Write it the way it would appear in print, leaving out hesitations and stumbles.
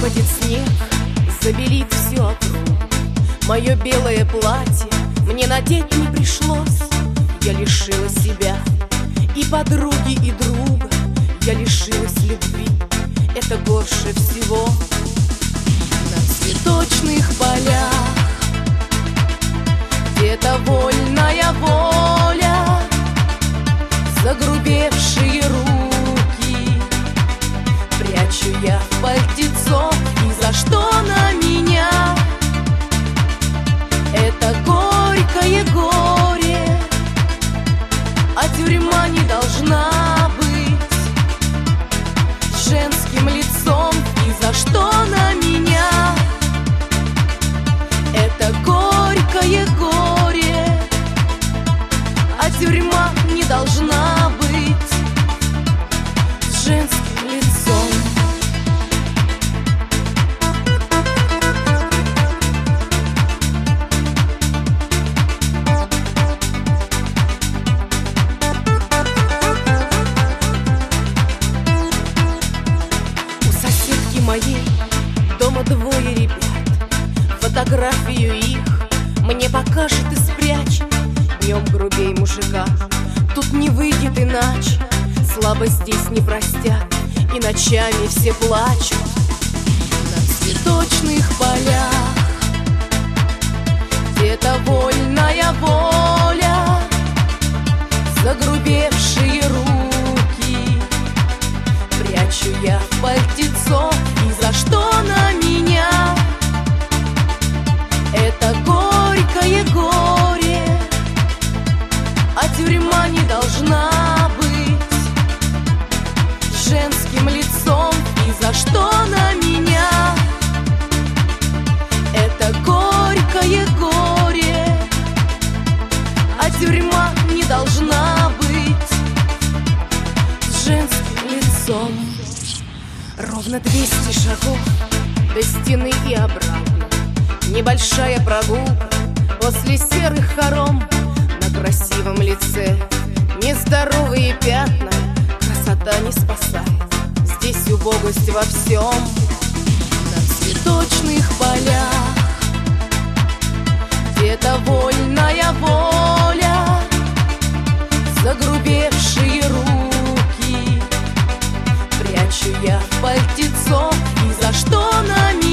Выпадет снег, забелит всю округу. Мое белое платье мне надеть не пришлось. Я лишила себя и подруги, и друга. Я лишилась любви, это горше всего. На цветочных полях где-то вольная воля, загрубевшие руки прячу я в пальтецо. И за что на меня это горькое горе? А тюрьма не должна быть женским лицом. И за что на меня это горькое горе? А тюрьма не должна быть женским лицом. Моей дома двое ребят, фотографию их мне покажет и спрячь. Днем грубей мужика тут не выйдет иначе. Слабость здесь не простят, и ночами все плачут. На цветочных полях где-то вольная воля, загрубевшие руки прячу я в пальтецо. И за что на меня это горькое горе? А тюрьма не должна быть женским лицом. И за что на меня это горькое горе? А тюрьма не должна быть женским лицом. Ровно 200 шагов до стены и обратно. Небольшая прогулка после серых хором. На красивом лице нездоровые пятна. Красота не спасает, здесь убогость во всем. На цветочных полях где-то вольная воля, загрубевшие руки прячу я в пальтецо. И за что на меня